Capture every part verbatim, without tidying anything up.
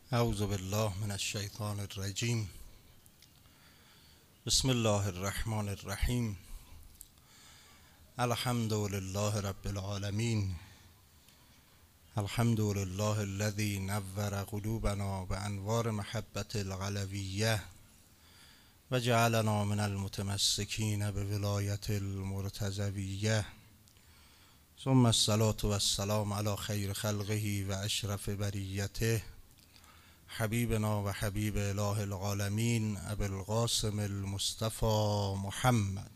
اعوذ بالله من الشیطان الرجیم. بسم الله الرحمن الرحیم. الحمد لله رب العالمین. الحمد لله الذي نور قلوبنا بانوار محبت العلویه و جعلنا من المتمسکین بولایت المرتضویه. ثم الصلاة والسلام على خیر خلقه و اشرف بریته حبیبنا و حبیب اله العالمین ابی القاسم المصطفى محمد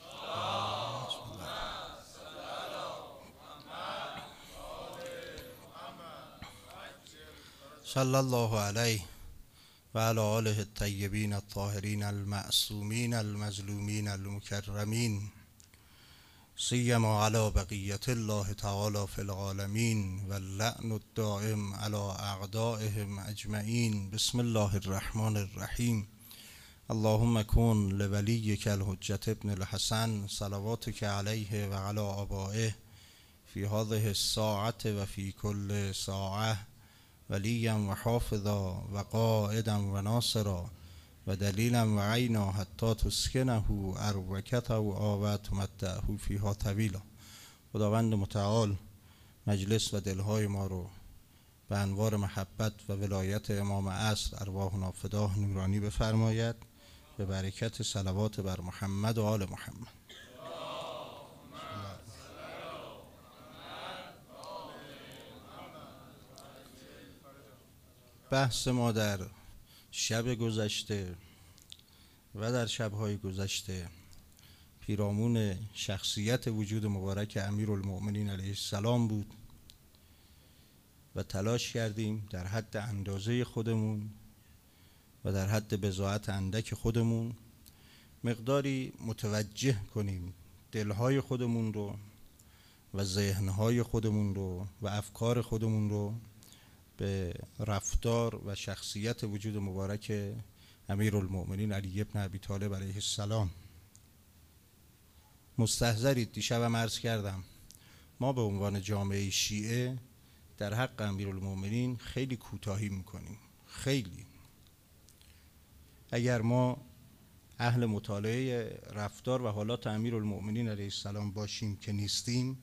صلی الله علیه و علی آله الطیبین الطاهرین المعصومین المظلومین المکرمین، سیما علی بقیت الله تعالی فی العالمین و اللعن الدائم علی اعدائهم اجمعین. بسم الله الرحمن الرحیم. اللهم کن لولیک الحجة ابن الحسن صلواتک علیه و علی آبائه فی هذه الساعة و فی کل ساعة ولیا و حافظا و قائدا و ناصرا و دلیلا و عینا حتی تسکنه اروکته و آوه تمتعه فیها طویلا. خداوند متعال مجلس و دلهای ما رو به انوار محبت و ولایت امام عصر ارواحنا فداه نورانی بفرماید، به برکت صلوات بر محمد و آل محمد. بحث ما در شب گذشته و در شب‌های گذشته پیرامون شخصیت وجود مبارک امیرالمؤمنین علیه السلام بود و تلاش کردیم در حد اندازه خودمون و در حد بضاعت اندک خودمون مقداری متوجه کنیم دلهای خودمون رو و ذهنهای خودمون رو و افکار خودمون رو به رفتار و شخصیت وجود مبارک امیرالمؤمنین علی ابن ابی طالب علیه السلام. مستحضرید دیشبم عرض کردم ما به عنوان جامعه شیعه در حق امیرالمؤمنین خیلی کوتاهی میکنیم. خیلی اگر ما اهل مطالعه رفتار و حالات امیرالمؤمنین علیه السلام باشیم که نیستیم،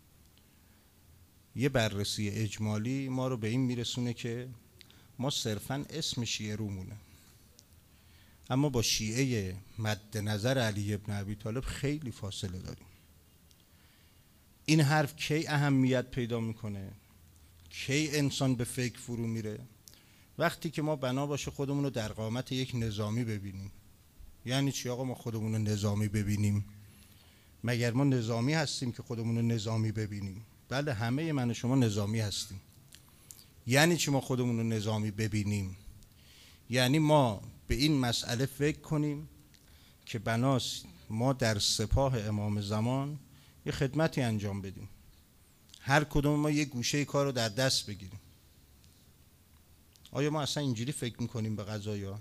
یه بررسی اجمالی ما رو به این میرسونه که ما صرفاً اسم شیعه رومونه، اما با شیعه مد نظر علی ابن ابی طالب خیلی فاصله داریم. این حرف کی اهمیت پیدا میکنه، کی انسان به فکر فرو میره؟ وقتی که ما بنا باشه خودمون رو در قامت یک نظامی ببینیم. یعنی چی آقا ما خودمون رو نظامی ببینیم؟ مگر ما نظامی هستیم که خودمون رو نظامی ببینیم؟ بله، همه من و شما نظامی هستیم. یعنی چی ما خودمون رو نظامی ببینیم؟ یعنی ما به این مسئله فکر کنیم که بناست ما در سپاه امام زمان یه خدمتی انجام بدیم، هر کدوم ما یه گوشه کار رو در دست بگیریم. آیا ما اصلا اینجوری فکر میکنیم به قضایا؟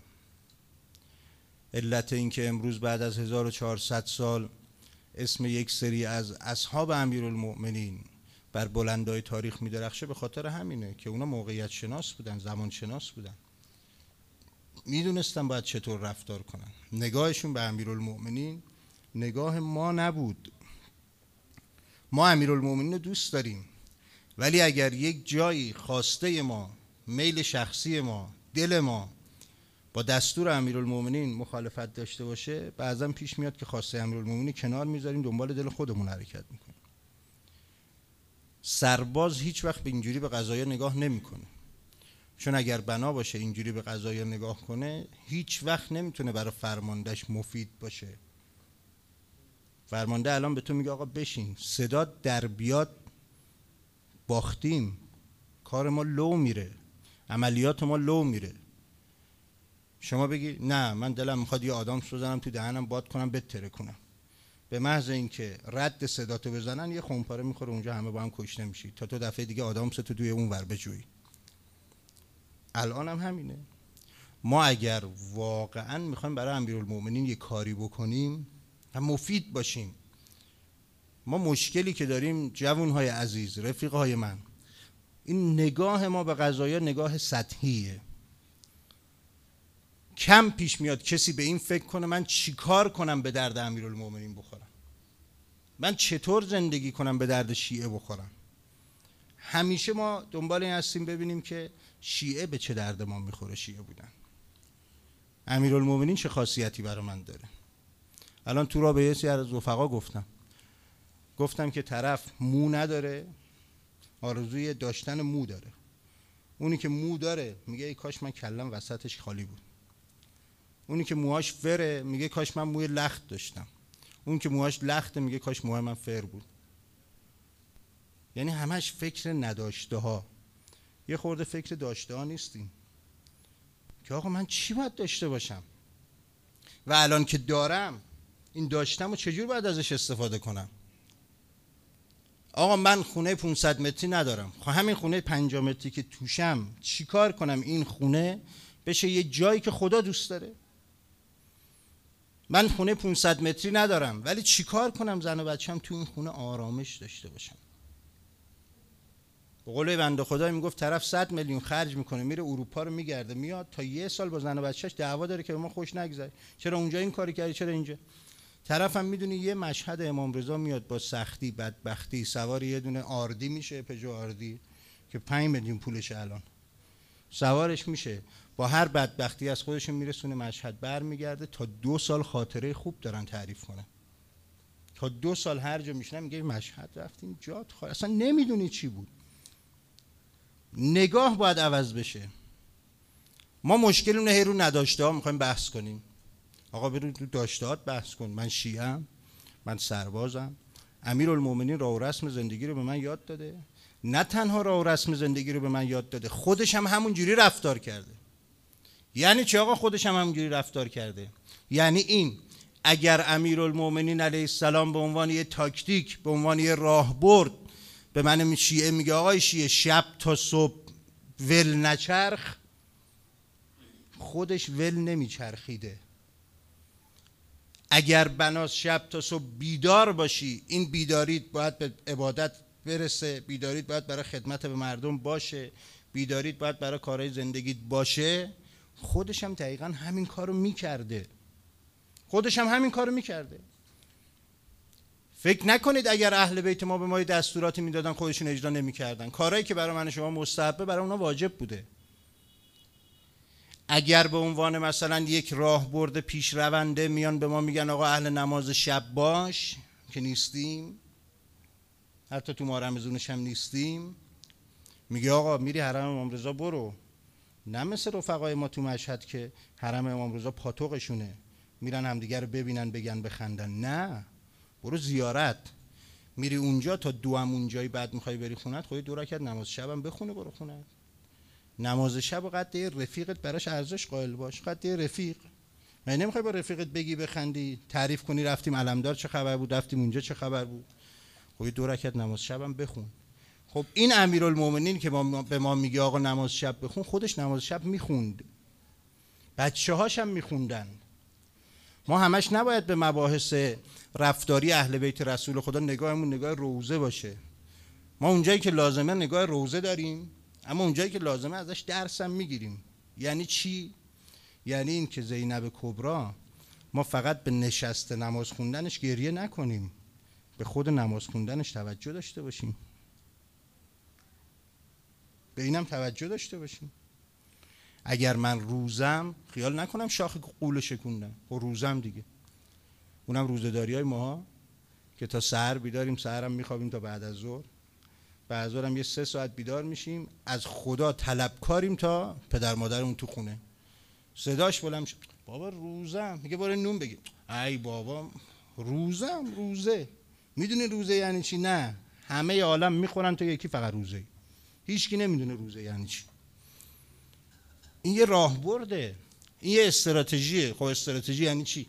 علت این که امروز بعد از هزار و چهارصد سال اسم یک سری از اصحاب امیرالمؤمنین بر بلندای تاریخ میدرخشه به خاطر همینه که اونا موقعیت شناس بودن، زمان شناس بودن، میدونستن باید چطور رفتار کنن. نگاهشون به امیرالمؤمنین نگاه ما نبود. ما امیرالمؤمنین رو دوست داریم، ولی اگر یک جایی خواسته ما، میل شخصی ما، دل ما با دستور امیرالمؤمنین مخالفت داشته باشه، بعضا پیش میاد که خواسته امیرالمؤمنین کنار میذاریم، دنبال دل خودمون حرکت میکنیم. سرباز هیچ وقت به اینجوری به قضایا نگاه نمیکنه، چون اگر بنا باشه اینجوری به قضایا نگاه کنه هیچ وقت نمیتونه برای فرماندهش مفید باشه. فرمانده الان به تو میگه آقا بشین، صدا در بیاد، باختیم، کار ما لو میره، عملیات ما لو میره. شما بگی نه من دلم میخواد یه آدامس بزنم تو دهنم باد کنم بتره کنم، به محض اینکه رد صداتو بزنن یه خونپاره میخوره اونجا، همه با هم کشته میشی تا تو دفعه دیگه آدامس تو توی اون ور بجویی. الان هم همینه. ما اگر واقعا میخوایم برای امیرالمؤمنین یه کاری بکنیم و مفید باشیم، ما مشکلی که داریم جوانهای عزیز، رفیقهای من، این نگاه ما به قضایا نگاه سطحیه. کم پیش میاد کسی به این فکر کنه من چیکار کنم به درد امیرالمومنین بخورم، من چطور زندگی کنم به درد شیعه بخورم. همیشه ما دنبال این هستیم ببینیم که شیعه به چه درد ما میخوره. شیعه بودن امیرالمومنین چه خاصیتی برای من داره. الان تو را به یه سری از رفقا گفتم گفتم که طرف مو نداره، آرزوی داشتن مو داره. اونی که مو داره میگه ای کاش من کلم وسطش خالی بود. اونی که موهاش فره میگه کاش من موی لخت داشتم. اون که موهاش لخته میگه کاش موهای من فر بود. یعنی همش فکر نداشته ها. یه خورده فکر داشته ها نیستیم که آقا من چی باید داشته باشم و الان که دارم این داشتم و چجور باید ازش استفاده کنم. آقا من خونه پانصد متری ندارم، خب همین خونه پنجاه متری که توشم چی کار کنم این خونه بشه یه جایی که خدا دوست داره. من خونه پانصد متری ندارم ولی چی کار کنم زن و بچه‌م تو این خونه آرامش داشته باشم. به قول بنده خدا میگفت طرف صد میلیون خرج میکنه میره اروپا رو میگرده میاد تا یه سال با زن و بچه‌اش دعوا داره که به ما خوش نگذره، چرا اونجا این کاری کردی چرا اینجا. طرف هم میدونی یه مشهد امام رضا میاد با سختی بدبختی سوار یه دونه آردی میشه، پژو آردی که پنج میلیون پولشه الان، سوارش میشه با هر بدبختی از خودش میرسونه مشهد برمیگرده تا دو سال خاطره خوب دارن تعریف کنه. تا دو سال هر جا میشنم میگه مشهد رفتیم جات خالی، اصلا نمیدونی چی بود. نگاه باید عوض بشه. ما مشکلمون هی رو نداشته ها میخوایم بحث کنیم. آقا برو تو داشتهات بحث کن. من شیعه‌ام، من سربازم. امیرالمومنین راه و رسم زندگی رو به من یاد داده. نه تنها راه و رسم زندگی رو به من یاد داده، خودش هم همون جوری رفتار کرده. یعنی چی آقا خودش هم همون جوری رفتار کرده؟ یعنی این اگر امیرالمومنین علیه السلام به عنوان یه تاکتیک، به عنوان یه راهبرد به من شیعه میگه آقای شیعه شب تا صبح ول نچرخ، خودش ول نمیچرخیده. اگر بناس شب تا صبح بیدار باشی، این بیداریت باید به عبادت برسه، بیداریت باید برای خدمت به مردم باشه، بیداریت باید برای کارهای زندگیت باشه، خودش هم دقیقا همین کارو میکرده. خودش هم همین کارو میکرده. فکر نکنید اگر اهل بیت ما به ما دستوراتی میدادن خودشون اجرا نمیکردن. کارهایی که برای من شما مستحبه برای اونا واجب بوده. اگر به عنوان مثلا یک راهبرد پیش رونده میان به ما میگن آقا اهل نماز شب باش، که نیستیم، حتی تو ماه رمضانش هم نیستیم، میگه آقا میری حرم امام رضا برو. نه مثل رفقای ما تو مشهد که حرم امام رضا پاتوقشونه، میرن همدیگه رو ببینن بگن بخندن. نه، برو زیارت. میری اونجا تا دو هم اونجایی بعد میخوای بری خونت، خودی دو رکعت نماز شبم بخونه برو خونت. نماز شب و قد رفیقت براش ارزش قائل باش. قد رفیق، من نمیخوای با رفیقت بگی بخندی تعریف کنی رفتیم علمدار چه خبر بود، رفتیم اونجا چه خبر بود. خب دو رکعت نماز شبم بخون. خب این امیرالمومنین که ما به ما میگه آقا نماز شب بخون، خودش نماز شب میخوند، بچه‌هاش هم میخوندن. ما همش نباید به مباحث رفتاری اهل بیت رسول خدا نگاهمون نگاه روزه باشه. ما اونجایی که لازمه نگاه روزه داریم، اما اونجایی که لازمه ازش درس هم میگیریم. یعنی چی؟ یعنی این که زینب کبرا ما فقط به نشست نماز خوندنش گریه نکنیم، به خود نماز خوندنش توجه داشته باشیم، به اینم توجه داشته باشیم. اگر من روزم خیال نکنم شاخ قول شکوندم، خب روزم دیگه، اونم روزه‌داری های ما که تا سحر بیداریم، سحرم میخوابیم تا بعد از ظهر، بعد از ظهر هم یه سه ساعت بیدار میشیم، از خدا طلبکاریم تا پدر مادرمون تو خونه. صداش بلند شد بابا روزم، میگه برو نون بگیر. ای بابا روزم، روزه. میدونی روزه یعنی چی؟ نه، همه عالم میخورن تو یکی فقط روزه. هیچکی نمیدونه روزه یعنی چی. این یه راهبرده، این یه استراتژیه. خب استراتژی یعنی چی؟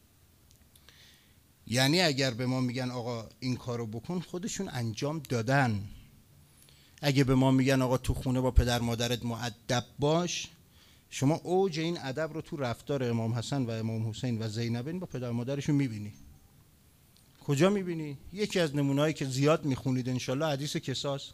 یعنی اگر به ما میگن آقا این کارو بکن، خودشون انجام دادن. اگه به ما میگن آقا تو خونه با پدر مادرت مؤدب باش، شما اوج این ادب رو تو رفتار امام حسن و امام حسین و زینبین با پدر مادرشون میبینی. کجا میبینی؟ یکی از نمونه‌هایی که زیاد میخونید انشالله حدیث کساس.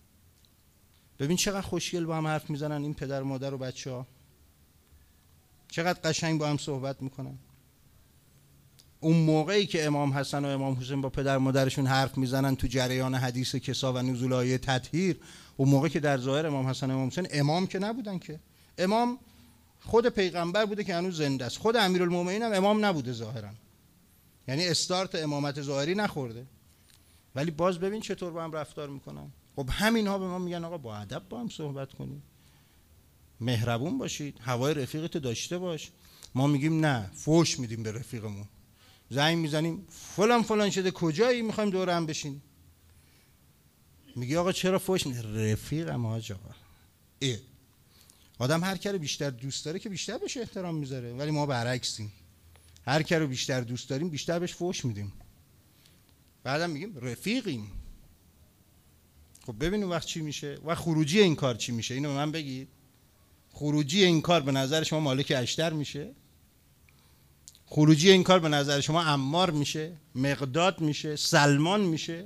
ببین چقدر خوشگل با هم حرف میزنن این پدر مادر و بچه‌ها. چقدر قشنگ با هم صحبت میکنن. اون موقعی که امام حسن و امام حسین با پدر مادرشون حرف میزنن تو جریان حدیث کسا و نزول آیه تطهیر، اون موقع که در ظاهر امام حسن و امام حسین امام که نبودن، که امام خود پیغمبر بوده که هنوز زنده است، خود امیرالمومنین هم امام نبوده ظاهرا، یعنی استارت امامت ظاهری نخورده، ولی باز ببین چطور با هم رفتار میکنن. خب همین ها به ما میگن آقا با ادب با هم صحبت کنید، مهربون باشید، هوای رفیقت داشته باش. ما میگیم نه، فوش میدیم به رفیقمون، زنگ میزنیم فلان فلان شده کجایی، میخوایم دور هم بشین. میگی آقا چرا فوش میدی؟ رفیقم حاج آقا. ای آدم هر کی رو بیشتر دوست داره که بیشتر بهش احترام میذاره، ولی ما برعکسیم، هر کی رو بیشتر دوست داریم بیشتر بهش فوش میدیم، بعدم میگیم رفیقیم. خب ببین اون وقت چی میشه و خروجی این کار چی میشه؟ اینو به من بگید. خروجی این کار به نظر شما مالک اشتر میشه؟ خروجی این کار به نظر شما عمار میشه؟ مقداد میشه؟ سلمان میشه؟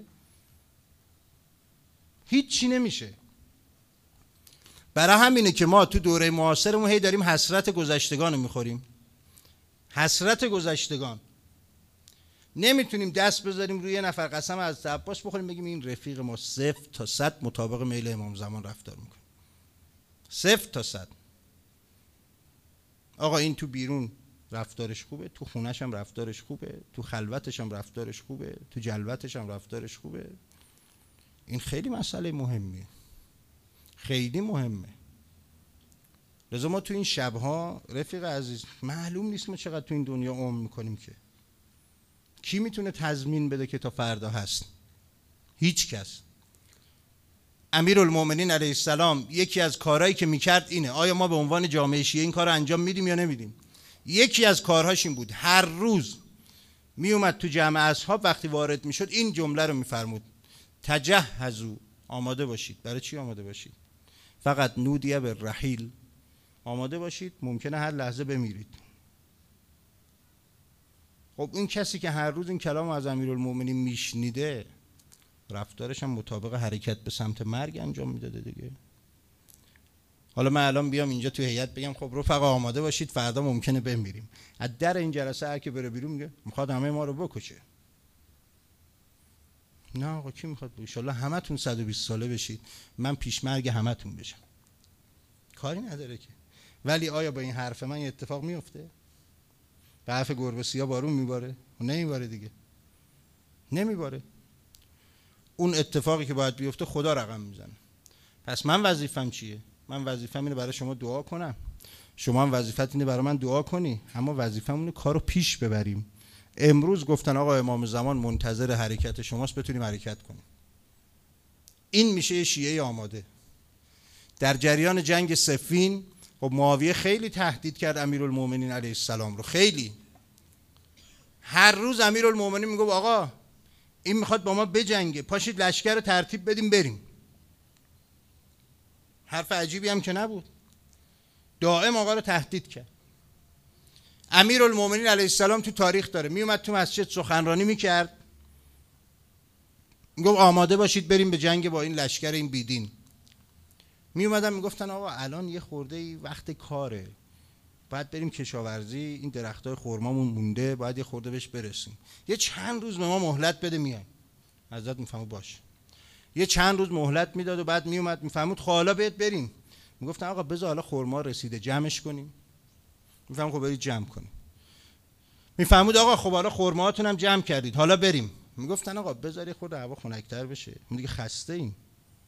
هیچ چی نمیشه. برای همینه که ما تو دوره معاصرمون هی داریم حسرت گذشتگان رو میخوریم، حسرت گذشتگان. نمیتونیم دست بذاریم روی یه نفر قسم از عباس بخوریم بگیم این رفیق ما صفر تا صد مطابق میل امام زمان رفتار میکنه، صفر تا صد. آقا این تو بیرون رفتارش خوبه، تو خونش هم رفتارش خوبه، تو خلوتش هم رفتارش خوبه، تو جلوتش هم رفتارش خوبه. این خیلی مسئله مهمیه، خیلی مهمه. لذا ما تو این شبها رفیق عزیز معلوم نیست ما چقدر تو این دنیا عمر میکنیم، که کی میتونه تضمین بده که تا فردا هست؟ هیچ کس. امیرالمومنین علیه السلام یکی از کارهایی که میکرد اینه، آیا ما به عنوان جامعه شیعه این کار رو انجام میدیم یا نمیدیم؟ یکی از کارهاش این بود، هر روز میومد تو جمع اصحاب وقتی وارد میشد این جمله رو میفرمود، تجهزوا، آماده باشید. برای چی آماده باشید؟ فقط نودیه به رحیل، آماده باشید، ممکنه هر لحظه بمیرید. خب این کسی که هر روز این کلام از امیرالمومنین میشنیده، رفتارش هم مطابق حرکت به سمت مرگ انجام میداده دیگه. حالا من الان بیام اینجا تو هیئت بگم خب رفقا آماده باشید فردا ممکنه بمیریم، از در این جلسه هر کی بره بیرون میگه میخواد همه ما رو بکشه. نه آقا کی میخواد؟ ان شاءالله همتون صد و بیست ساله بشید، من پیش مرگ همتون بشم، کاری نداره که. ولی آیا با این حرف من یه اتفاق میفته؟ به حرف گربه سیاه بارون میباره؟ نمیباره دیگه، نمیباره. اون اتفاقی که باید بیفته خدا رقم میزنه. پس من وظیفم چیه؟ من وظیفم اینه برای شما دعا کنم، شما هم وظیفت اینه برای من دعا کنی، اما وظیفمون اینه کارو پیش ببریم. امروز گفتن آقا امام زمان منتظر حرکت شماست بتونیم حرکت کنیم. این میشه شیعه آماده. در جریان جنگ صفین خب معاویه خیلی تهدید کرد امیرالمومنین علیه السلام رو، خیلی. هر روز امیرالمومنین میگه آقا این میخواد با ما بجنگه، پاشید لشکر رو ترتیب بدیم بریم. حرف عجیبی هم که نبود، دائم آقا رو تهدید کرد. امیرالمومنین علیه السلام تو تاریخ داره میومد تو مسجد سخنرانی میکرد، میگفت آماده باشید بریم به جنگ با این لشکر این بیدین. میومدن میگفتن آقا الان یه خورده ای وقت کاره، باید بریم کشاورزی، این درختای خرمامون مونده باید یه خورده بهش برسیم، یه چند روز به ما مهلت بده میایم. حضرت میفهمود باش. یه چند روز مهلت میداد و بعد میومد میفهمود خب حالا بیت بریم. میگفتن آقا بذار حالا خرما رسیده جمعش کنیم. میفهمود خب برید جمع کنیم. میفهمود آقا خب حالا خرماهاتون هم جمع کردید حالا بریم. میگفتن آقا بذار خود هوا خنک‌تر بشه، ما دیگه خسته ایم.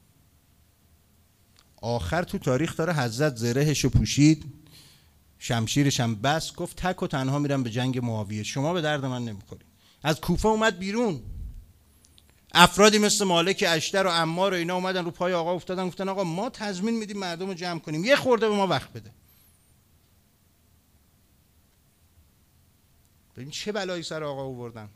آخر تو تاریخ داره حضرت زرهشو پوشید، شمشیرش هم بس، گفت تک و تنها میرم به جنگ معاویه، شما به درد من نمیخورید. از کوفه اومد بیرون، افرادی مثل مالک اشتر و عمار و اینا اومدن رو پای آقا افتادن، گفتن آقا ما تضمین میدیم مردم رو جمع کنیم، یه خورده به ما وقت بده. ببین چه بلایی سر آقا آوردن.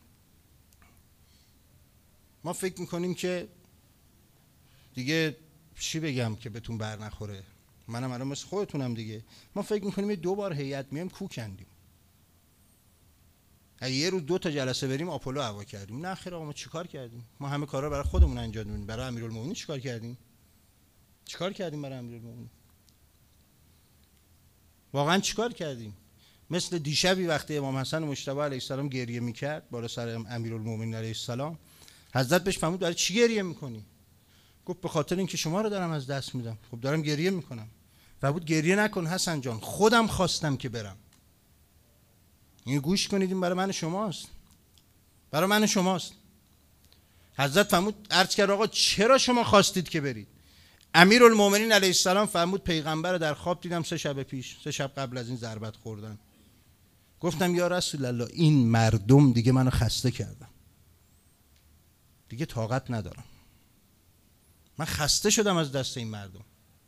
ما فکر میکنیم که دیگه چی بگم که بهتون بر نخوره، منم الان مثل خودتونم دیگه. ما فکر میکنیم یه دو بار هیئت میایم کو کندیم، یه روز دو تا جلسه بریم آپولو هوا کردیم. نه خیر آقا ما چیکار کردیم؟ ما همه کارا برای خودمون انجام دادیم. برای امیرالمومنین چیکار کردیم؟ چیکار کردیم برای امیرالمومنین؟ واقعا چیکار کردیم؟ مثل دیشبی وقتی امام حسن مجتبی علیه السلام گریه میکرد بالا سر امیرالمومنین علیه السلام، حضرت بهش فرمود برای چی گریه میکنی؟ گفت به خاطر اینکه شما رو دارم از دست میدم. خب دارم گریه میکنم. فرمود گریه نکن حسن جان، خودم خواستم که برم. این گوش کنید، این برای من شماست، برای من شماست. حضرت فرمود عرض کرد آقا چرا شما خواستید که برید؟ امیرالمومنین علیه السلام فرمود پیغمبر رو در خواب دیدم سه شب پیش، سه شب قبل از این ضربت خوردن. گفتم یا رسول الله این مردم دیگه منو خسته کردن، دیگه طاقت ندارم، من خسته شدم از دست این مردم.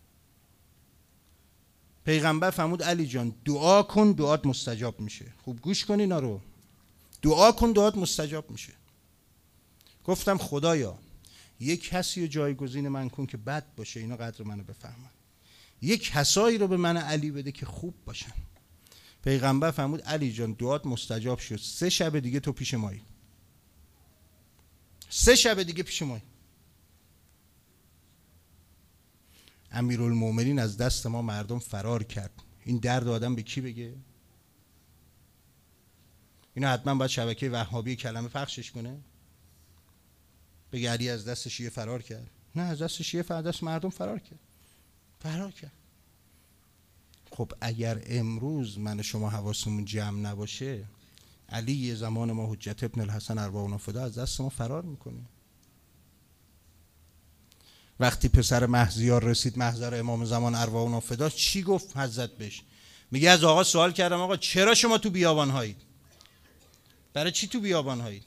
پیغمبر فرمود علی جان دعا کن دعات مستجاب میشه. خوب گوش کن اینا رو، دعا کن دعات مستجاب میشه. گفتم خدایا یک کسی رو جایگزین من کن که بد باشه، اینا قدر منو بفهمن، یک کسایی رو به من علی بده که خوب باشن. پیغمبر فرمود علی جان دعات مستجاب شد، سه شب دیگه تو پیش مایی، سه شب دیگه پیش مایی. امیرالمومنین از دست ما مردم فرار کرد. این درد آدم به کی بگه؟ اینا حتما باید شبکه وهابی کلمه پخشش کنه، بگه علی از دست شیعه فرار کرد. نه، از دست شیعه فرار، دست مردم فرار کرد، فرار کرد. خب اگر امروز من شما حواسمون جمع نباشه، علی یه زمان ما حجت ابن الحسن ارواحنا فدا از دست ما فرار میکنه. وقتی پسر مهزیار رسید محضر امام زمان ارواحنا فدا، چی گفت حضرت بهش؟ میگه از آقا سوال کردم آقا چرا شما تو بیابان هایید؟ برای چی تو بیابان هایید؟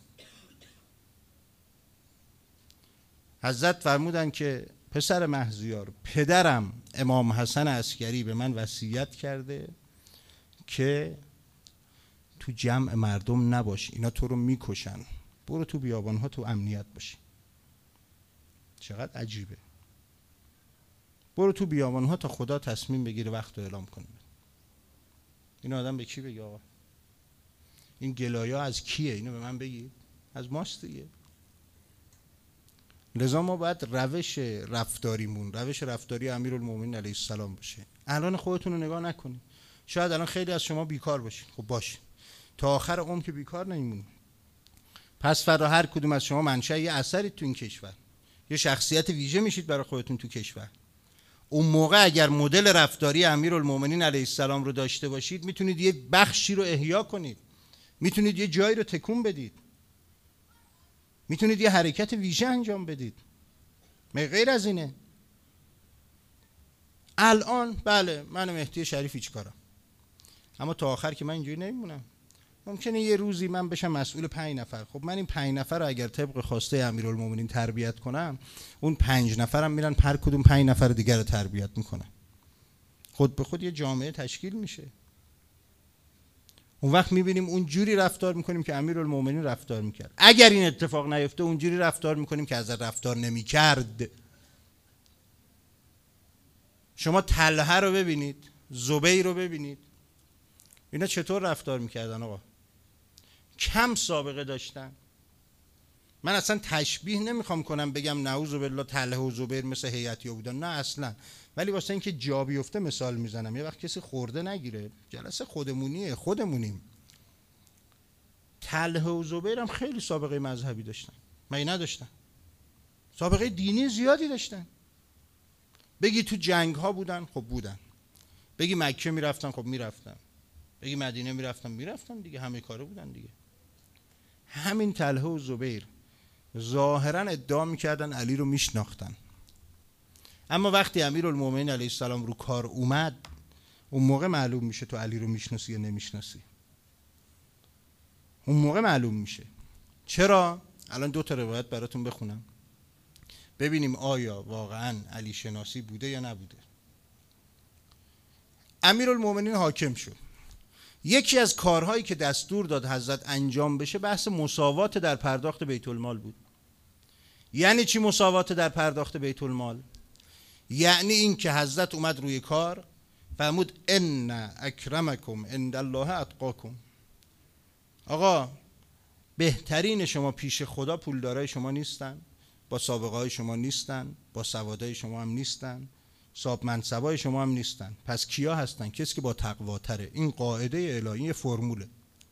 حضرت فرمودن که پسر مهزیار، پدرم امام حسن عسکری به من وصیت کرده که تو جمع مردم نباش، اینا تو رو میکشن، برو تو بیابان ها تو امنیت باشی. چقدر عجیبه. برو تو بیابان ها تا خدا تصمیم بگیره وقت رو اعلام کنه. این آدم به کی بگه آقا؟ این گلایا از کیه؟ اینو به من بگی. از ماست دیگه. لذا ما باید روش رفتاریمون روش رفتاری امیرالمومنین علیه السلام باشه. الان خودتون رو نگاه نکنید. شاید الان خیلی از شما بیکار باشین. خب باشه، تا آخر عمر که بیکار نمیمونید. پس فردا هر کدوم از شما منشأ یه اثری تو این کشور، یه شخصیت ویژه میشید برای خودتون تو کشور. اون موقع اگر مدل رفتاری امیرالمومنین علیه السلام رو داشته باشید، میتونید یه بخشی رو احیا کنید، میتونید یه جایی رو تکون بدید، میتونید یه حرکت ویژه انجام بدید. مگه غیر از اینه؟ الان بله من مهدی شریفی چیکارم، اما تا آخر که من اینجوری نمیمونم. ممکنه یه روزی من بشم مسئول پنج نفر. خب من این پنج نفر رو اگر طبق خواسته امیرالمومنین تربیت کنم، اون پنج نفرم میرن هر کدوم پنج نفر دیگر رو تربیت میکنن، خود به خود یه جامعه تشکیل میشه. اون وقت میبینیم اون جوری رفتار میکنیم که امیرالمومنین رفتار میکرد. اگر این اتفاق نیفته اون جوری رفتار میکنیم که از رفتار نمیکرد. شما طلحه رو ببینید، زبیر رو ببینید، اینا چطور رفتار میکردن آقا؟ کم سابقه داشتن. من اصلا تشبیه نمیخوام کنم بگم نعوذ بالله طلحه و زبیر مثل هیئتیا بودن، نه اصلا، ولی واسه اینکه جا بیفته مثال میزنم، یه وقت کسی خورده نگیره. جلسه خودمونیه، خودمونیم. طلحه و زبیر هم خیلی سابقه مذهبی داشتن، مگه نداشتن؟ سابقه دینی زیادی داشتن. بگی تو جنگ ها بودن، خب بودن. بگی مکه میرفتن، خب میرفتن. بگی مدینه میرفتن، میرفتن دیگه، همه کاره بودن دیگه. همین طلحه و زبیر ظاهرا ادعا میکردن علی رو میشناختن، اما وقتی امیرالمومنین علیه السلام رو کار اومد، اون موقع معلوم میشه تو علی رو میشناسی یا نمیشناسی. اون موقع معلوم میشه. چرا؟ الان دو تا روایت براتون بخونم ببینیم آیا واقعا علی شناسی بوده یا نبوده. امیرالمومنین حاکم شد. یکی از کارهایی که دستور داد حضرت انجام بشه بحث مساوات در پرداخت بیت المال بود. یعنی چی مساوات در پرداخت بیت المال؟ یعنی این که حضرت اومد روی کار فرمود ان اکرمکم عند الله اتقاکم. آقا بهترین شما پیش خدا پولدارای شما نیستن، با سابقه های شما نیستن، با سوادای شما هم نیستن، صاحب منصبای شما هم نیستن. پس کیا هستن؟ کسی که با تقواتره. این قاعده الهی، یه فرموله.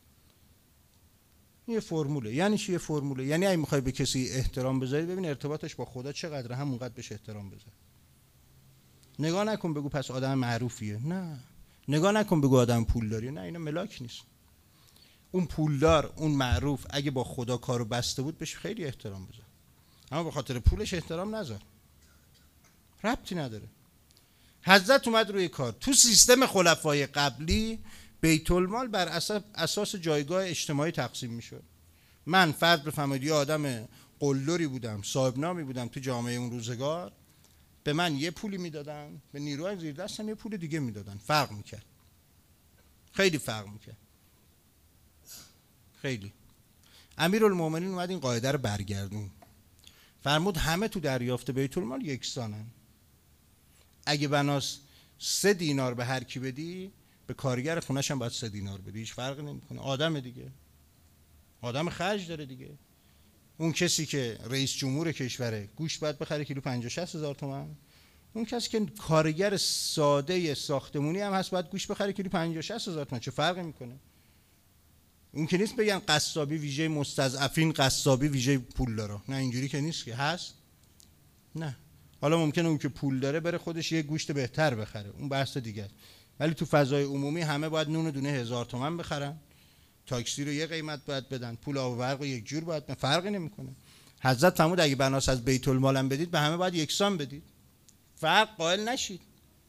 یه فرموله. یعنی چی یه فرموله؟ یعنی اگه میخوای به کسی احترام بذاری، ببین ارتباطش با خدا چقدره، همونقدر بهش احترام بذار. نگاه نکن بگو پس آدم معروفیه. نه. نگاه نکن بگو آدم پولداریه. نه، اینا ملاک نیست. اون پولدار، اون معروف، اگه با خدا کارو بسته بود بهش خیلی احترام بذار. اما به خاطر پولش احترام نذار. ربطی نداره. حضرت اومد روی کار. تو سیستم خلفای قبلی بیت المال بر اساس اساس جایگاه اجتماعی تقسیم میشد. من فرض بفرمایید یه آدم قلدری بودم، صاحب نامی بودم تو جامعه اون روزگار، به من یه پولی میدادن، به نیروهای زیر دستم یه پول دیگه میدادن. فرق میکرد. خیلی فرق میکرد. خیلی. امیرالمومنین اومد این قاعده رو برگردون. فرمود همه تو دریافت بیت المال یکسانن. اگه بناس سه دینار به هر کی بدی، به کارگر خونش هم باید سه دینار بدی. هیچ فرقی نمیکنه. آدم دیگه. آدم خرج داره دیگه. اون کسی که رئیس جمهور کشوره گوشت باید بخره کیلو پنجاه شصت هزار تومان. اون کسی که کارگر ساده ساختمونی هم هست باید گوشت بخره کیلو پنجاه شصت هزار تومان. چه فرقی میکنه؟ اون که نیست بگن قصابی ویژه مستضعفین، قصابی ویژه پولدارا. نه، اینجوری که نیست که. هست؟ نه. حالا ممکنه اون که پول داره بره خودش یه گوشت بهتر بخره، اون بحث دیگه. ولی تو فضای عمومی همه باید نون دونه هزار تومان بخرن، تاکسی رو یه قیمت باید بدن، پول آب و برق رو یک جور باید بدن. فرقی نمیکنه. حضرت فرمود اگه بناس از بیت المال هم بدید، به همه باید یکسان بدید. فرق قائل نشید.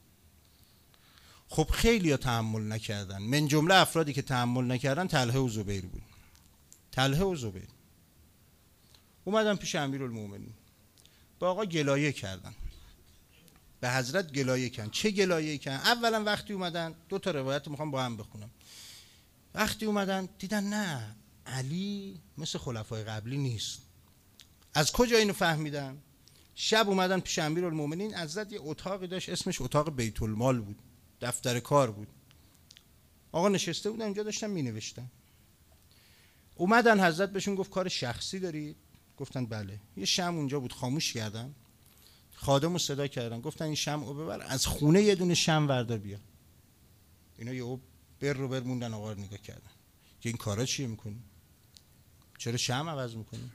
خب خیلی‌ها تحمل نکردن. من جمله افرادی که تحمل نکردن طلحه و زبیر بود. طلحه و زبیر اومدن پیش امیرالمومنین. با آقا گلایه کردن. به حضرت گلایه کردن. چه گلایه کردن؟ اولا وقتی اومدن، دو تا روایت میخوام با هم بخونم. وقتی اومدن دیدن نه، علی مثل خلفای قبلی نیست. از کجا اینو فهمیدن؟ شب اومدن پیش امیرالمومنین. حضرت یه اتاقی داشت اسمش اتاق بیت المال بود. دفتر کار بود. آقا نشسته بودن اونجا داشتن می نوشتن. اومدن حضرت بهشون گفت کار شخصی دارید؟ گفتن بله. یه شمع اونجا بود، خاموش کردن. خادمو صدا کردن، گفتن این شمعو ببر، از خونه یه دونه شمع وردار بیا. اینا یهو بر رو بر موندن، آقا رو نگاه کردن که این کارا چیه میکنی؟ چرا شمع عوض میکنی؟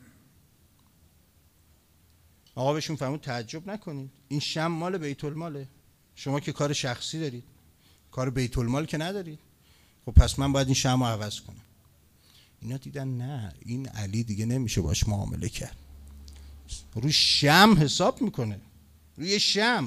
آقا بهشون فرمود تعجب نکنید، این شمع مال بیت الماله. شما که کار شخصی دارید، کار بیت المال که ندارید. خب پس من باید این شمع رو عوض کنم. اینا دیدن نه، این علی دیگه نمیشه باش معامله کرد. روی شمع حساب میکنه، روی شمع.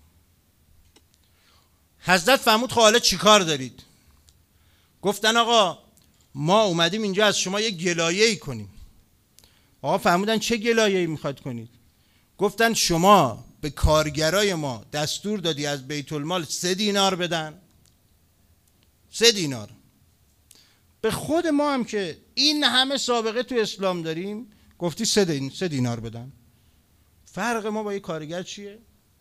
حضرت فرمود خب حالا چی کار دارید؟ گفتن آقا ما اومدیم اینجا از شما یه گلایه‌ای کنیم. آقا فرمودن چه گلایه‌ای میخواد کنید؟ گفتن شما به کارگرای ما دستور دادی از بیت المال سه دینار بدن. سه دینار. به خود ما هم که این همه سابقه تو اسلام داریم گفتی سه, دین، سه دینار بدن. فرق ما با یه کارگر چیه؟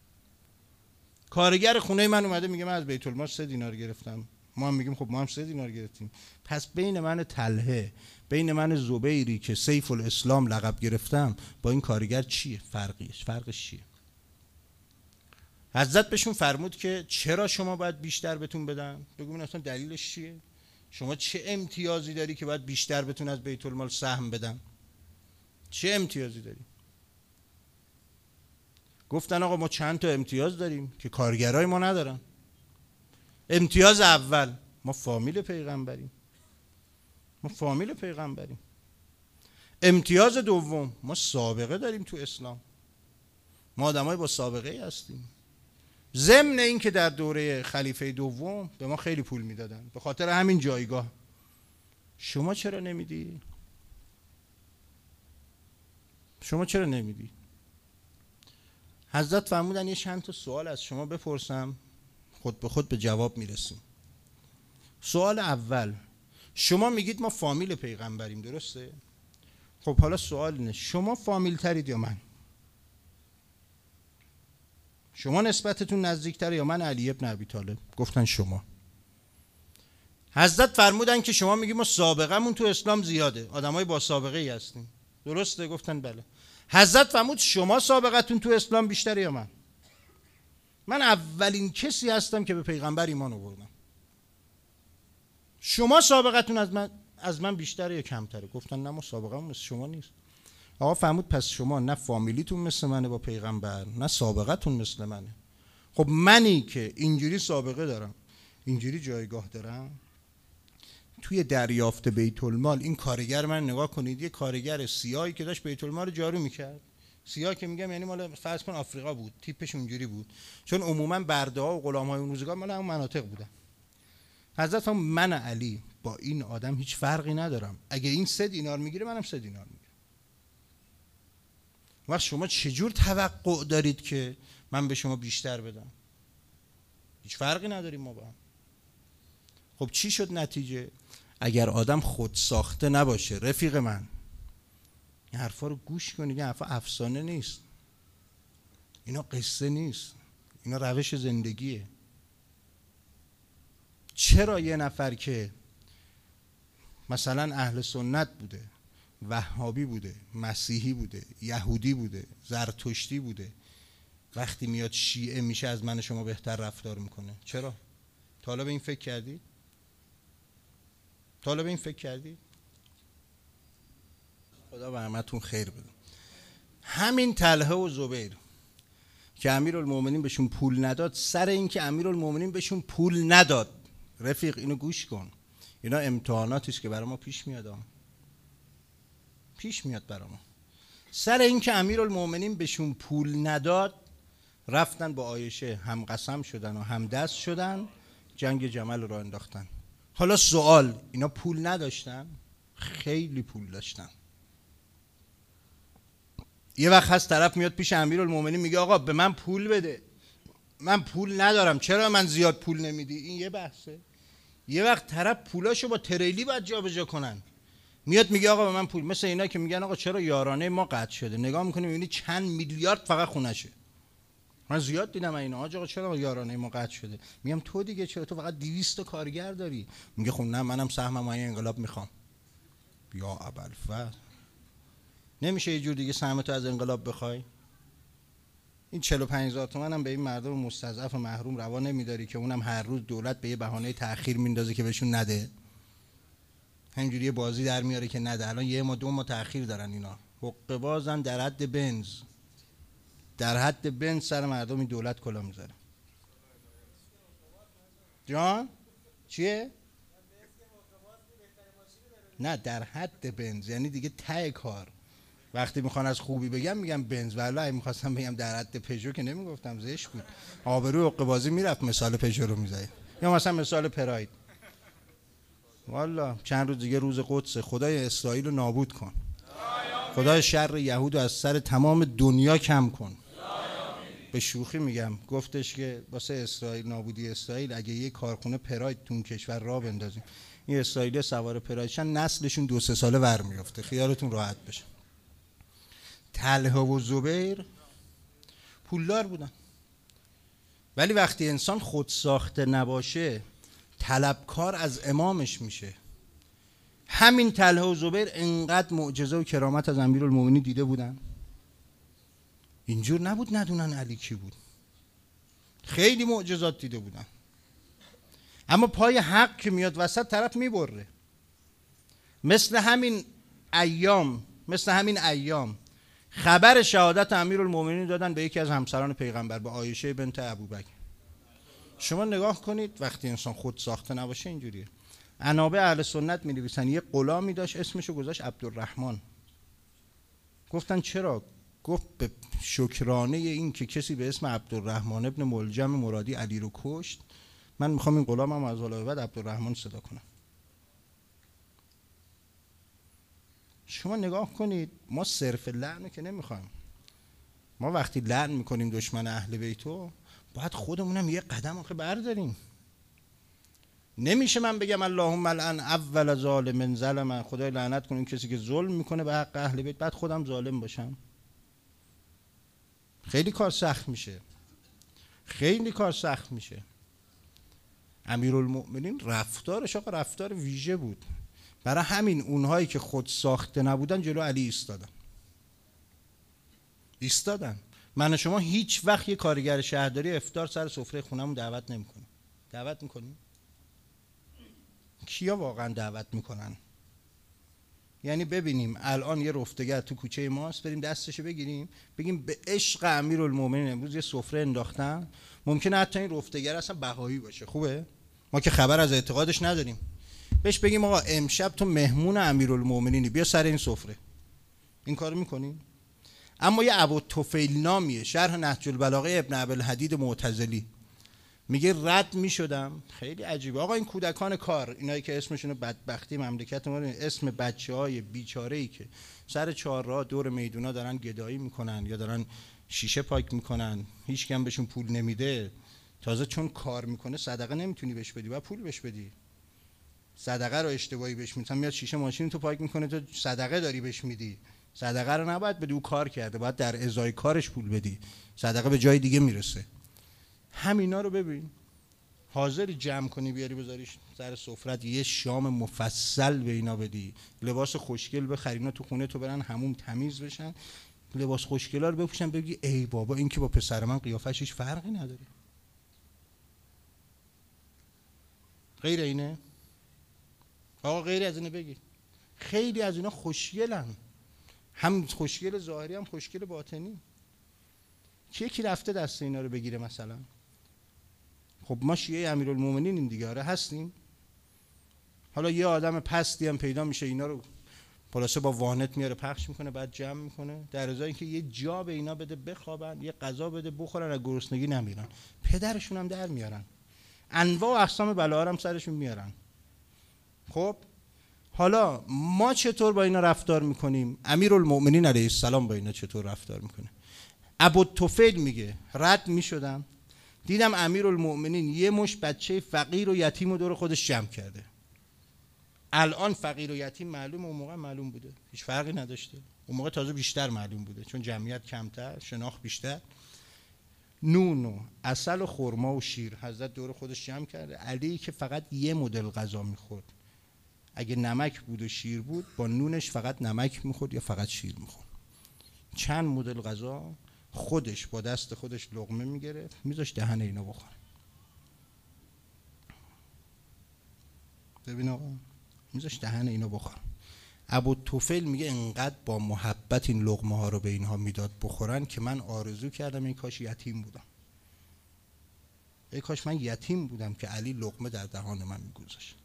کارگر خونه من اومده میگه من از بیت المال سه دینار گرفتم. ما هم میگیم خب ما هم سه دینار گرفتیم. پس بین من طلحه، بین من زبیری که سیف الاسلام لقب گرفتم، با این کارگر چیه؟ فرقیش فرقش چیه؟ حضرت بهشون فرمود که چرا شما باید بیشتر بهتون بدن؟ بگو اصلا دلیلش چیه؟ شما چه امتیازی داری که باید بیشتر بهتون از بیت المال سهم بدن؟ چه امتیازی داری؟ گفتن آقا ما چند تا امتیاز داریم که کارگرای ما ندارن. امتیاز اول، ما فامیل پیغمبریم. ما فامیل پیغمبریم. امتیاز دوم، ما سابقه داریم تو اسلام. ما آدمای با سابقه هستیم. ضمن این که در دوره خلیفه دوم به ما خیلی پول میدادن به خاطر همین جایگاه. شما چرا نمیدی؟ شما چرا نمیدی؟ حضرت فرمودن یه چند تا سوال از شما بپرسم، خود به خود به جواب میرسیم. سوال اول، شما میگید ما فامیل پیغمبریم، درسته؟ خب حالا سوال اینه، شما فامیل ترید یا من؟ شما نسبتتون نزدیکتره یا من علی ابن ابی طالب؟ گفتن شما. حضرت فرمودن که شما میگید ما سابقه‌مون تو اسلام زیاده، آدمای با سابقه ای هستیم، درسته؟ گفتن بله. حضرت فرمود شما سابقتون تو اسلام بیشتره یا من؟ من اولین کسی هستم که به پیغمبر ایمان آوردم. شما سابقتون از من از من بیشتره یا کمتره؟ گفتن نه، ما سابقمون مثل شما نیست. آقا فهمود پس شما نه فامیلیتون مثل منه با پیغمبر، نه سابقتون مثل منه. خب منی که اینجوری سابقه دارم، اینجوری جایگاه دارم، توی دریافت بیت المال این کارگر من نگاه کنید، یه کارگر سیاهی که داشت بیت المال رو جارو میکرد. سیاه که میگم یعنی مال فرض کن آفریقا بود، تیپش اونجوری بود، چون عموما برده ها و غلام های اون روزگار مال اون مناطق بودن. حضرت هم من علی با این آدم هیچ فرقی ندارم، اگه این سه دینار میگیره منم سه دینار میگیرم. وقت شما چجور توقع دارید که من به شما بیشتر بدم؟ هیچ فرقی نداریم ما با هم. خب چی شد نتیجه؟ اگر آدم خود ساخته نباشه، رفیق من این حرفا رو گوش کنید، این حرفا افسانه نیست، اینا قصه نیست، اینا روش زندگیه. چرا یه نفر که مثلا اهل سنت بوده، وهابی بوده، مسیحی بوده، یهودی بوده، زرتشتی بوده، وقتی میاد شیعه میشه از من شما بهتر رفتار میکنه؟ چرا؟ تا حالا به این فکر کردی؟ تا حالا به این فکر کردی؟ خدا به همتون خیر بده. همین طلحه و زبیر که امیرالمومنین بهشون پول نداد، سر این که امیرالمومنین بهشون پول نداد، رفیق اینو گوش کن، اینا امتحاناتی است که برای ما پیش میاد، پیش میاد برای ما. سر این که امیرالمومنین بهشون پول نداد، رفتن با عایشه هم قسم شدن و هم دست شدن، جنگ جمل رو انداختن. حالا سوال، اینا پول نداشتن؟ خیلی پول داشتن. یه وقت هست طرف میاد پیش امیرالمومنین میگه آقا به من پول بده، من پول ندارم، چرا من زیاد پول نمیدی؟ این یه بحثه. یه وقت طرف پولاشو با تریلی باید جا به جا کنن، میاد میگه آقا به من پول. مثل اینا که میگن آقا چرا یارانه ما قطع شده، نگاه میکنی میبینی چند میلیارد فقط خونشه. من زیاد دیدم اینا، آقا چرا یارانه ما قطع شده؟ میگم تو دیگه چرا، تو فقط دویست تا کارگر داری. میگه خب نه منم سهمم این انقلاب میخوام. یا ابوالفضل، نمیشه یه جور دیگه سهم تو از انقلاب بخوای؟ این چهل و پنج هزار تومان هم به این مردم مستضعف و محروم روا نمیداری که اونم هر روز دولت به یه بهانه تأخیر میندازه که بهشون نده؟ همینجوری بازی در میاره که نده. الان یه ما دو ما تأخیر دارن اینا، حقه بازن در حد بنز، در حد بنز سر مردم این دولت کلا میذاره. جان چیه؟ نه در حد بنز، یعنی دیگه ته کار. وقتی میخوان از خوبی بگم میگم بنز، ولی اگه میخواستم بگم در حد پژو که نمیگفتم، زشت بود، آبروی حقه بازی میرفت مثال پژو رو میذاره، یا مثلا مثال پراید. والا چند روز دیگه روز قدس، خدای اسرائیل رو نابود کن، خدای شر یهود رو از سر تمام دنیا کم کن. به شوخی میگم، گفتش که واسه اسرائیل، نابودی اسرائیل، اگه یه کارخونه پراید تو اون کشور راه بندازیم، این اسرائیلی سوار پرایدشن، نسلشون دو سه ساله ور میفته، خیالتون راحت بشه. طلحه و زبیر پولدار بودن، ولی وقتی انسان خود ساخته نباشه طلبکار از امامش میشه. همین طلحه و زبیر انقدر معجزه و کرامت از امیرالمومنین دیده بودن، اینجور نبود ندونن علی کی بود، خیلی معجزات دیده بودن. اما پای حق که میاد وسط طرف میبره. مثل همین ایام مثل همین ایام خبر شهادت امیرالمومنین دادن به یکی از همسران پیغمبر، به عایشه بنت ابوبکر. شما نگاه کنید وقتی انسان خود ساخته نباشه اینجوریه. انابه اهل سنت می نویسن یه غلامی داشت اسمشو گذاشت عبدالرحمن. گفتن چرا؟ گفت به شکرانه این که کسی به اسم عبدالرحمن ابن ملجم مرادی علی رو کشت، من میخوام این غلامم از حالا به بعد عبدالرحمن صدا کنم. شما نگاه کنید، ما صرف لعنو که نمیخوایم. ما وقتی لعن میکنیم دشمن اهل بیتو، باید خودمونم یه قدم آخه برداریم. نمیشه من بگم اللهم لعن اول ظالم ظلم، خدای لعنت کنه کسی که ظلم میکنه به حق اهل بیت، بعد خودم ظالم باشم. خیلی کار سخت میشه، خیلی کار سخت میشه. امیرالمومنین رفتارش آقا رفتار ویژه بود، برای همین اونهایی که خود ساخته نبودن جلو علی ایستادن ایستادن من و شما هیچ وقت یه کارگر شهرداری افطار سر سفره خونمون دعوت نمیکنیم. دعوت میکنیم؟ کیا واقعا دعوت میکنن؟ یعنی ببینیم الان یه رفتگر تو کوچه ماست، بریم دستشو بگیریم بگیم به عشق امیرالمومنین امروز یه سفره انداختن، ممکنه حتی این رفتگر اصلا بهایی باشه، خوبه؟ ما که خبر از اعتقادش نداریم، بهش بگیم آقا امشب تو مهمون امیرالمومنینی، بیا سر این سفره. این کارو میکنیم؟ اما یه ابوالطفیل نامیه شرح نهج البلاغه ابن ابوالحدید معتزلی میگه رد میشدم. خیلی عجیبه آقا، این کودکان کار، اینایی که اسمشون بدبختی مملکت ما، اسم بچهای بیچاره‌ای که سر چهارراه دور میدونا دارن گدایی میکنن یا دارن شیشه پاک میکنن، هیچ کم بهشون پول نمیده، تازه چون کار میکنه صدقه نمیتونی بهش بدی، باید پول بهش بدی. صدقه رو اشتباهی بهش میدن، میاد شیشه ماشین تو پاک میکنه، تو صدقه داری بهش میدی. صدقه رو نباید بدی، او کار کرده، باید در ازای کارش پول بدی، صدقه به جای دیگه میرسه. همینا رو ببین، حاضری جمع کنی بیاری بذاریش سر سفرت، یه شام مفصل به اینا بدی، لباس خوشگل بخری، اینا تو خونه تو برن حموم تمیز بشن، لباس خوشگلا رو بپوشن، بگی ای بابا این که با پسر من قیافش هیچ فرقی نداره. غیر اینه؟ آقا غیر از اینه بگی. خیلی از اینا خوشگلن، هم خوشگل ظاهری هم خوشگل باطنی. کی کی رفته دست اینا رو بگیره مثلا؟ خب ما شیعه امیرالمومنینیم دیگه، آره هستیم. حالا یه آدم پستی هم پیدا میشه اینا رو خلاصه با وانت میاره پخش میکنه، بعد جمع میکنه، در ازای اینکه یه جا به اینا بده بخوابن، یه غذا بده بخورن، از گرسنگی نمیرن، پدرشون هم در میارن، انواع و اقسام بلاها هم سرشون میارن. خب حالا ما چطور با اینا رفتار میکنیم؟ امیرالمومنین علیه السلام با اینا چطور رفتار میکنه؟ ابوالطفیل میگه رد میشدم دیدم امیرالمومنین یه مش بچه فقیر و یتیم و دور خودش جمع کرده. الان فقیر و یتیم معلوم، اون موقع معلوم بوده، هیچ فرقی نداشته. اون موقع تازه بیشتر معلوم بوده چون جمعیت کمتر، شناخت بیشتر. نون و عسل و خرما و شیر حضرت دور خودش جمع کرده. علی که فقط یه مدل غذا میخورد، اگه نمک بود و شیر بود با نونش فقط نمک میخورد یا فقط شیر میخورد. چند مدل غذا خودش با دست خودش لقمه میگرفت میذاشت دهن اینا بخوره. ببین آقا، میذاشت دهن اینا بخوره. ابوالطفیل میگه انقدر با محبت این لقمه ها رو به اینها میداد بخورن که من آرزو کردم این کاش یتیم بودم، ای کاش من یتیم بودم که علی لقمه در دهان من میگذاشت.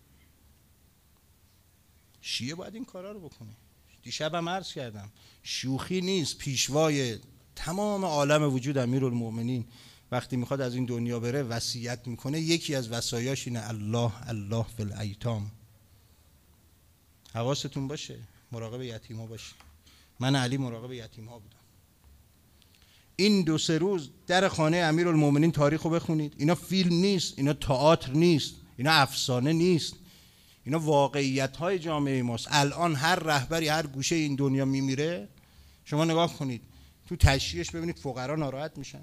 شیعه باید این کارا رو بکنه. دیشبم عرض کردم شوخی نیست، پیشوای تمام عالم وجود امیرالمومنین وقتی میخواد از این دنیا بره وصیت میکنه، یکی از وصایاش اینه الله الله فی الایتام. حواستون باشه، مراقب یتیما باشه. من علی مراقب یتیما بودم. این دو سه روز در خانه امیرالمومنین تاریخو بخونید، اینا فیلم نیست، اینا تئاتر نیست، اینا افسانه نیست، اینا واقعیت های جامعه ماست. الان هر رهبری هر گوشه این دنیا میمیره، شما نگاه کنید تو تشییعش ببینید فقرا ناراحت میشن،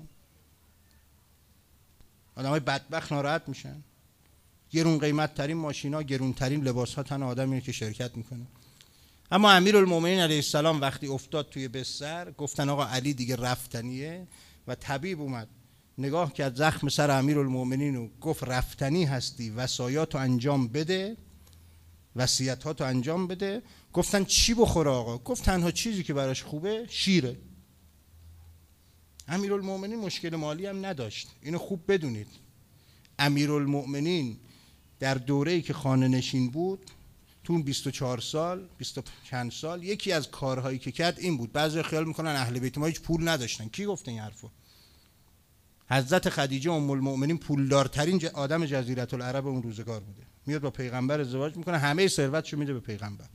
آدمای بدبخت ناراحت میشن، گرون قیمت ترین ماشینا، گرون ترین لباس ها تن آدمیه که شرکت میکنه. اما امیرالمومنین علیه السلام وقتی افتاد توی بستر گفتن آقا علی دیگه رفتنیه و طبیب اومد نگاه کرد زخم سر امیرالمومنین و گفت رفتنی هستی، وصایاتو انجام بده، وصیتاتو انجام بده. گفتن چی بخوره آقا؟ گفت تنها چیزی که براش خوبه شیره. امیرالمومنین مشکل مالی هم نداشت، اینو خوب بدونید. امیرالمومنین در دوره‌ای که خانه نشین بود تو اون بیست و چهار سال بیست و چند سال یکی از کارهایی که کرد این بود. بعضی خیال میکنن اهل بیت ما هیچ پول نداشتن. کی گفته این حرفو؟ حضرت خدیجه ام المؤمنین پولدارترین آدم جزیره العرب اون روزگار بوده، میاد با پیغمبر ازدواج میکنه، همه ثروتشو میده به پیغمبر.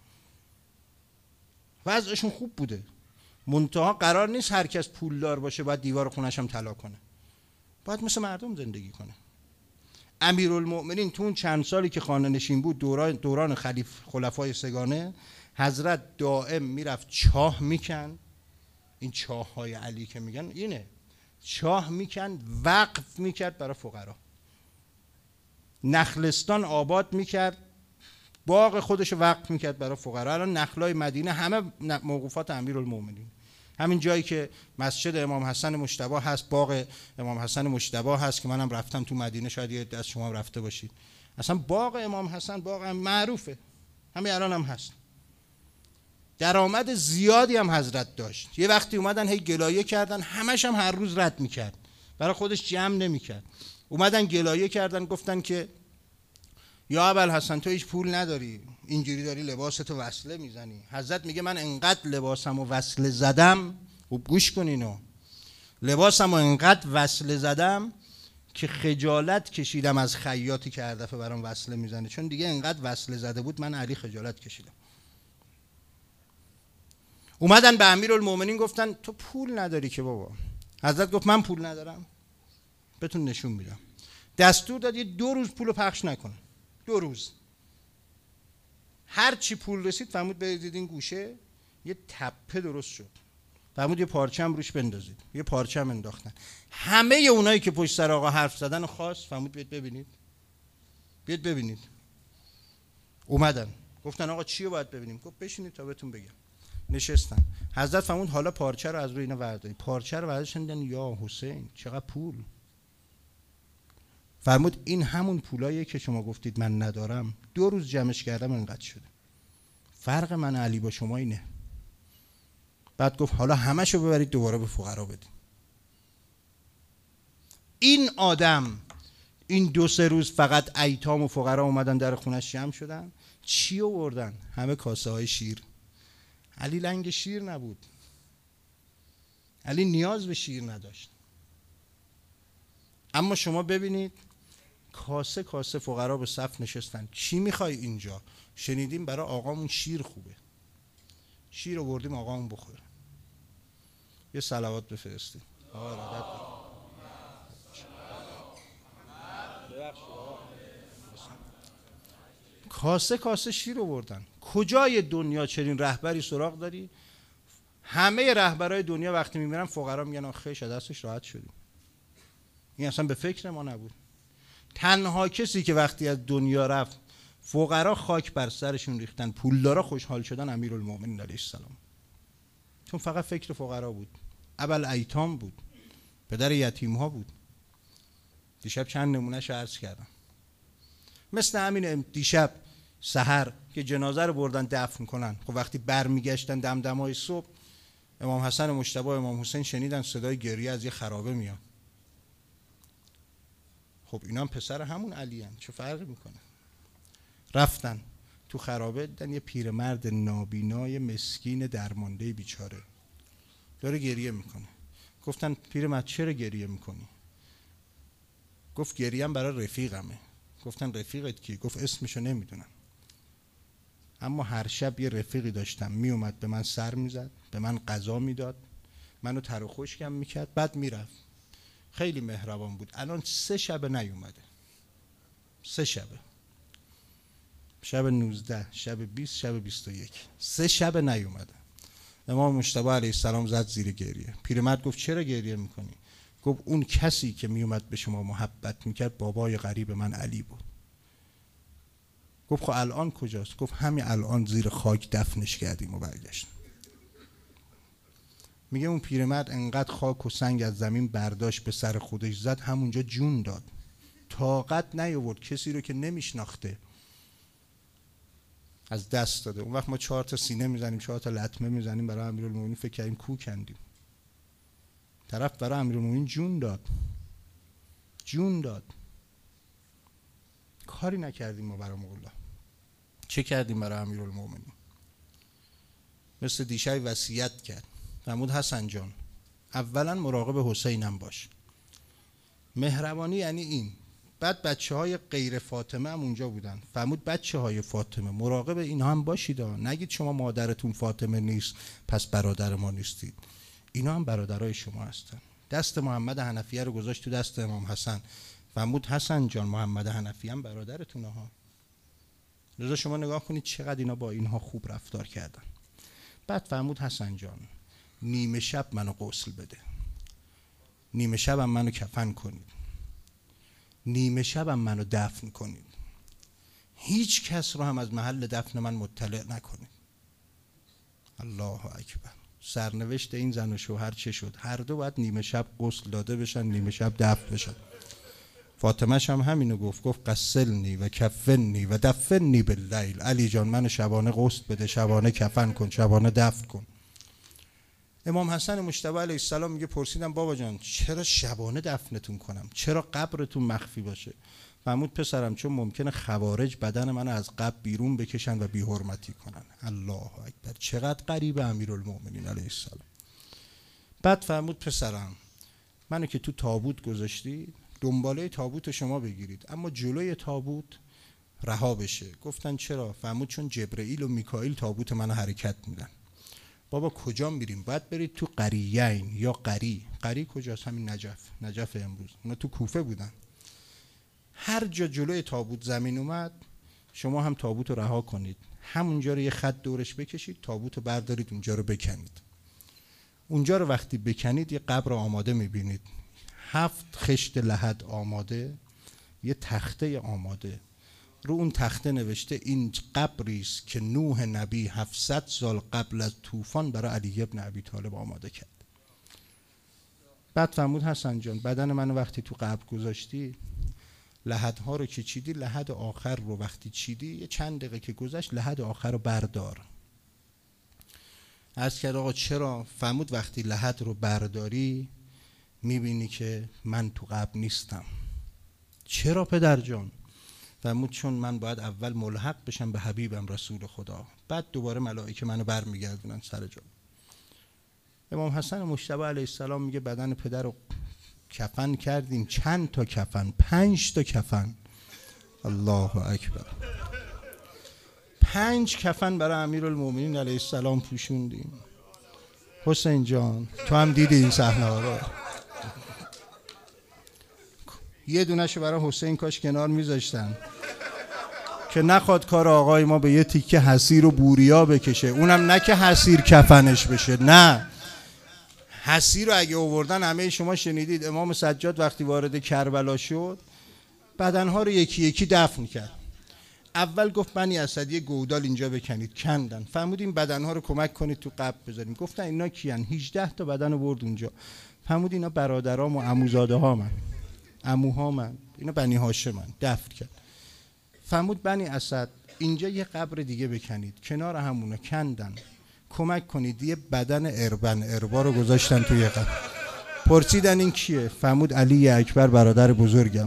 وضعشون خوب بوده. منتها قرار نیست هر کس پولدار باشه باید دیوار خونش هم طلا کنه، باید مثل مردم زندگی کنه. امیرالمؤمنین تو اون چند سالی که خانه نشین بود، دوران دوران خلیف خلفای سگانه، حضرت دائم میرفت چاه میکن. این چاه های علی که میگن اینه، چاه میکن، وقف میکرد برای فقرا، نخلستان آباد میکرد، باغ خودش وقف میکرد برای فقرا. الان نخلای مدینه همه موقوفات امیرالمومنین. همین جایی که مسجد امام حسن مجتبی هست، باغ امام حسن مجتبی هست که منم رفتم تو مدینه، شاید یه عده از شما رفته باشید. اصلا باغ امام حسن باغ هم معروفه، همین الان هم هست. درآمد زیادی هم حضرت داشت. یه وقتی اومدن هی گلایه کردن، همش هم هر روز رد میکرد، برای خودش جمع نمیکرد. اومدن گلایه کردن، گفتن که یا ابوالحسن تو هیچ پول نداری، اینجوری داری لباستو وصله میزنی. حضرت میگه من انقدر لباسمو وصله زدم، خوب گوش کنینو، لباسمو انقدر وصله زدم که خجالت کشیدم از خیاطی که هر دفعه برام وصله میزنه، چون دیگه انقدر وصله زده بود من علی خجالت کشیدم. اومدن به امیرالمومنین گفتن تو پول نداری که بابا. حضرت گفت من پول ندارم، بهتون نشون میدم. دستور داد یه دو روز پولو پخش نکنه، دو روز. هر چی پول رسید فرمود برید این گوشه، یه تپه درست شد، فرمود یه پارچم روش بندازید، یه پارچم انداختن. همه اونایی که پشت سر آقا حرف زدن خواست، فرمود بیاد ببینید، بیاد ببینید. اومدن گفتن آقا چی رو باید ببینیم؟ گفت بشینید تا بهتون بگم. نشستن. حضرت فرمود حالا پارچه رو از روی اینا بردارید. پارچه رو برداشتن، دیدن یا حسین چقدر پول. فرمود این همون پولاییه که شما گفتید من ندارم، دو روز جمعش کردم انقدر شده. فرق من علی با شما اینه. بعد گفت حالا همشو ببرید دوباره به فقرا بدید. این آدم این دو سه روز فقط ایتام و فقرا اومدن در خونش جمع شدن، چی آوردن؟ همه کاسه های شیر. علی لنگ شیر نبود، علی نیاز به شیر نداشت. اما شما ببینید کاسه کاسه فقرا به صف نشستن. چی میخوای اینجا؟ شنیدیم برای آقامون شیر خوبه، شیر آوردیم آقامون بخوره. یه صلوات بفرستیم. کاسه کاسه شیر آوردن. کجای دنیا چنین رهبری سراغ داری؟ همه رهبرای دنیا وقتی میمیرن فقرا میگن آخه از دستش راحت شدیم. این اصلا به فکر ما نبود. تنها کسی که وقتی از دنیا رفت فقرا خاک بر سرشون ریختن، پولدارا خوشحال شدن، امیرالمومنین علیه السلام. چون فقط فکر فقرا بود. ابل ایتام بود، پدر یتیم ها بود. دیشب چند نمونهش عرض کردم. مثل همین دیشب سحر که جنازه رو بردن دفن کنن، خب وقتی برمیگشتن دمدمای صبح، امام حسن مجتبی و امام حسین شنیدن صدای گریه از یه خرابه میاد. خب اینا هم پسر همون علی هن، چه فرقی میکنه؟ رفتن تو خرابه، دیدن یه پیرمرد نابینای مسکین درمانده بیچاره داره گریه میکنه. گفتن پیرمرد چرا گریه میکنی؟ گفت گریم برای رفیقمه. گفتن رفیقت کی؟ گفت اسمشو نمیدونم، اما هر شب یه رفیقی داشتم میومد به من سر میزد، به من غذا میداد، منو تر و خشکم میکرد، بعد میرفت. خیلی مهربان بود. الان سه شب نیومده، سه شبه، شب نوزده، شب بیست، شب بیست و یک، سه شب نیومده. امام مجتبی علیه السلام زد زیر گریه. پیرمرد گفت چرا گریه میکنی؟ گفت اون کسی که میومد به شما محبت میکرد بابای غریب من علی بود. گفت خب الان کجاست؟ گفت همین الان زیر خاک دفنش کردیم و برگشتیم. میگه اون پیرمرد انقدر خاک و سنگ از زمین برداشت به سر خودش زد، همونجا جون داد، طاقت نیاورد کسی رو که نمیشناخته از دست داده. اون وقت ما چهار تا سینه میزنیم، چهار تا لطمه میزنیم برای امیرالمومنین، فکر کردیم کو کندیم. طرف برای امیرالمومنین جون داد، جون داد. کاری نکردیم ما برای مولا. چه کردیم برای امیرالمومنین؟ مثل دیشب وصیت کرد، فرمود حسن جان اولا مراقب حسینم باش. مهربانی یعنی این. بعد بچه های غیر فاطمه هم اونجا بودن، فرمود بچه های فاطمه مراقب اینا هم باشید، نگید شما مادرتون فاطمه نیست پس برادر ما نیستید، اینا هم برادرای شما هستن. دست محمد حنفیه رو گذاشت تو دست امام حسن، فرمود حسن جان محمد حنفیه هم برادرتونه ها. لذا شما نگاه کنید چقدر اینا با اینها خوب رفتار کردن. بعد فرمود حسن جان نیمه شب منو غسل بده، نیمه شبم منو کفن کنید، نیمه شبم منو دفن کنید، هیچ کس رو هم از محل دفن من مطلع نکنید. الله اکبر. سرنوشت این زن و شوهر چه شد؟ هر دو باید نیمه شب غسل داده بشن، نیمه شب دفن بشن. فاطمه‌ش هم همینو گفت، گفت قسلنی و کفنی و دفنی باللیل. علی جان منو شبانه غسل بده، شبانه کفن کن، شبانه دفن کن. امام حسن مجتبی علیه السلام میگه پرسیدم بابا جان چرا شبانه دفنتون کنم؟ چرا قبرتون مخفی باشه؟ فرمود پسرم چون ممکنه خوارج بدن منو از قبر بیرون بکشن و بی حرمتی کنن. الله اکبر، چقدر غریب امیرالمومنین علیه السلام. بعد فرمود پسرم منو که تو تابوت گذاشتی، دنباله تابوت شما بگیرید اما جلوی تابوت رها بشه. گفتن چرا؟ فرمود چون جبرئیل و میکائیل تابوت منو حرکت میدن. بابا کجا میریم؟ باید برید تو قریین یا قری. قری کجاست؟ همین نجف. نجف امروز. اونا تو کوفه بودن. هر جا جلوی تابوت زمین اومد شما هم تابوت رو رها کنید، همونجا رو یه خط دورش بکشید، تابوت رو بردارید اونجا رو بکنید. اونجا رو وقتی بکنید یه قبر آماده میبینید، هفت خشت لحد آماده، یه تخته آماده، رو اون تخته نوشته این قبری است که نوح نبی هفتصد سال قبل از طوفان برای علی ابن ابی طالب آماده کرد. بعد فرمود حسن جان بدن منو وقتی تو قبر گذاشتی، لحدها رو که چیدی، لحد آخر رو وقتی چیدی یه چند دقیقه که گذشت لحد آخر رو بردار. عرض کرد آقا چرا؟ فرمود وقتی لحد رو برداری میبینی که من تو قبر نیستم. چرا پدر جان؟ فرمود چون من باید اول ملحق بشم به حبیبم رسول خدا، بعد دوباره ملائکه منو برمیگردونن سر جا. امام حسن مجتبی علیه السلام میگه بدن پدر رو کفن کردیم، چند تا کفن؟ پنج تا کفن. الله اکبر. پنج کفن برای امیرالمومنین علیه السلام پوشوندیم. حسین جان تو هم دیدی این صحنه ها رو. یه دونهشو برای حسین کاش کنار میذاشتن که نخواد کار آقای ما به یه تیکه حسیر و بوریا بکشه، اونم نه که حسیر کفنش بشه، نه حسیر رو اگه آوردن همه شما شنیدید امام سجاد وقتی وارد کربلا شد بدنها رو یکی یکی دفن کرد. اول گفت بنی اسد یه گودال اینجا بکنید، کندن. فرمود این بدنها رو کمک کنید تو قبر بذاریم. گفتن اینا کیان؟ هجده تا بدن رو برد اونجا. فرمود اینا برادرام و عموزاده ها من، عموها من، اینا بنی هاشم من. دفن کرد. فرمود بنی اسد اینجا یه قبر دیگه بکنید، کنار همونا کندن، کمک کنید. یه بدن اربن اربا رو گذاشتن توی قبر. پرسیدن این کیه؟ فرمود علی اکبر برادر بزرگم.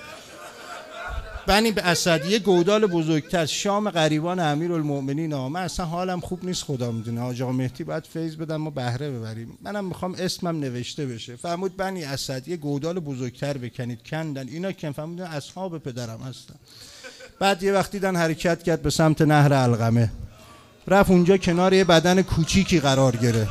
بنی اسد یه گودال بزرگتر، شام غریبان امیرالمومنین. من اصلا حالم خوب نیست خدا میدونه، حاج آقا مهدی باید فیض بدم ما بهره ببریم، منم میخوام اسمم نوشته بشه. فرمود بنی اسد یه گودال بزرگتر بکنید، کندن. اینا که فرمودن اصحاب پدرم هستن. بعد یه وقتی دیدن حرکت کرد به سمت نهر علقمه، رفت اونجا کنار یه بدن کوچیکی قرار گرفت.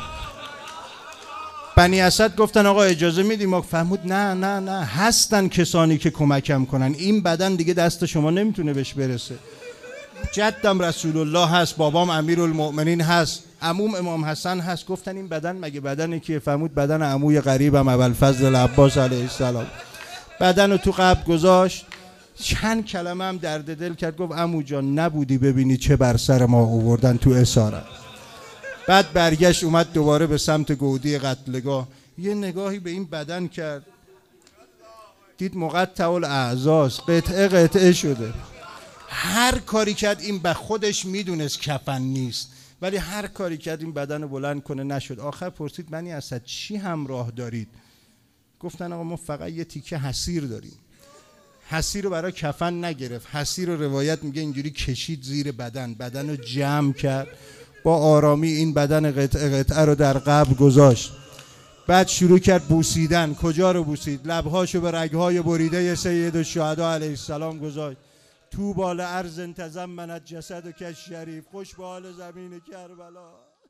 بنی اسد گفتن آقا اجازه میدیم؟ فرمود نه نه نه، هستن کسانی که کمکم کنن، این بدن دیگه دست شما نمیتونه بهش برسه. جدم رسول الله هست، بابام امیرالمومنین هست، عموم امام حسن هست. گفتن این بدن مگه بدنی که؟ فرمود بدن عموی غریبم ابوالفضل العباس علیه السلام. بدن رو تو قبر گذاشت، چند کلمه هم درد دل کرد، گفت عمو جان نبودی ببینی چه بر سر ما آوردن تو اسارت. بعد برگشت اومد دوباره به سمت گودی قتلگاه، یه نگاهی به این بدن کرد، دید مقطع الاعضاست، قطعه قطعه شده. هر کاری کرد این به خودش میدونست کفن نیست، ولی هر کاری کرد این بدن رو بلند کنه نشد. آخر پرسید بنی اسد چی همراه دارید؟ گفتن آقا ما فقط یه تیکه حسیر داریم. حسیر رو برای کفن نگرفت، حسیر رو روایت میگه اینجوری کشید زیر بدن، بدن رو جمع کرد، با آرامی این بدن قطعه قطعه رو در قبر گذاشت. بعد شروع کرد بوسیدن. کجا رو بوسید؟ لبهاشو به رگهای بریده سید الشهدا علیه السلام گذاشت. تو بال ارض تزمنت جسد و کش شریف، خوش به حال زمین کربلا.